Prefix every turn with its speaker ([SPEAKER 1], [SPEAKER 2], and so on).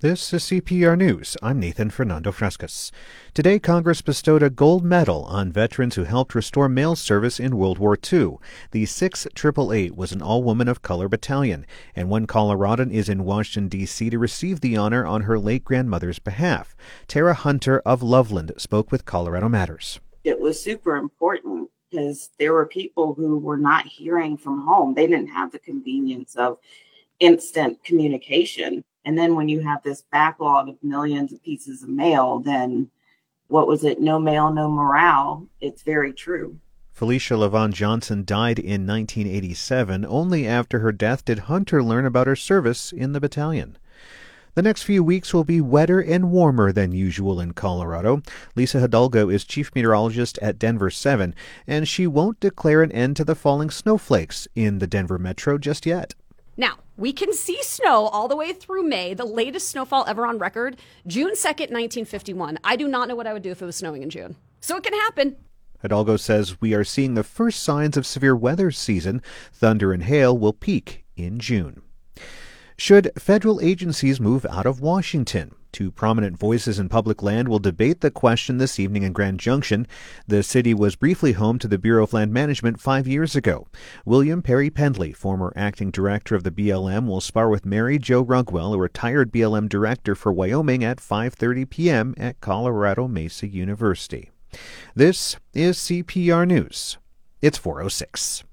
[SPEAKER 1] This is CPR News. I'm Nathan Fernando Frescas. Today, Congress bestowed a gold medal on veterans who helped restore mail service in World War II. The 6888 was an all-woman of color battalion, and one Coloradan is in Washington, D.C. to receive the honor on her late grandmother's behalf. Tara Hunter of Loveland spoke with Colorado Matters.
[SPEAKER 2] It was super important because there were people who were not hearing from home. They didn't have the convenience of instant communication. And then when you have this backlog of millions of pieces of mail, then what was it? No mail, no morale. It's very true.
[SPEAKER 1] Felicia LaVon Johnson died in 1987. Only after her death did Hunter learn about her service in the battalion. The next few weeks will be wetter and warmer than usual in Colorado. Lisa Hidalgo is chief meteorologist at Denver 7, and she won't declare an end to the falling snowflakes in the Denver metro just yet.
[SPEAKER 3] Now, we can see snow all the way through May, the latest snowfall ever on record, June 2nd, 1951. I do not know what I would do if it was snowing in June. So it can happen.
[SPEAKER 1] Hidalgo says we are seeing the first signs of severe weather season. Thunder and hail will peak in June. Should federal agencies move out of Washington? Two prominent voices in public land will debate the question this evening in Grand Junction. The city was briefly home to the Bureau of Land Management 5 years ago. William Perry Pendley, former acting director of the BLM, will spar with Mary Jo Rugwell, a retired BLM director for Wyoming, at 5:30 p.m. at Colorado Mesa University. This is CPR News. It's 4:06.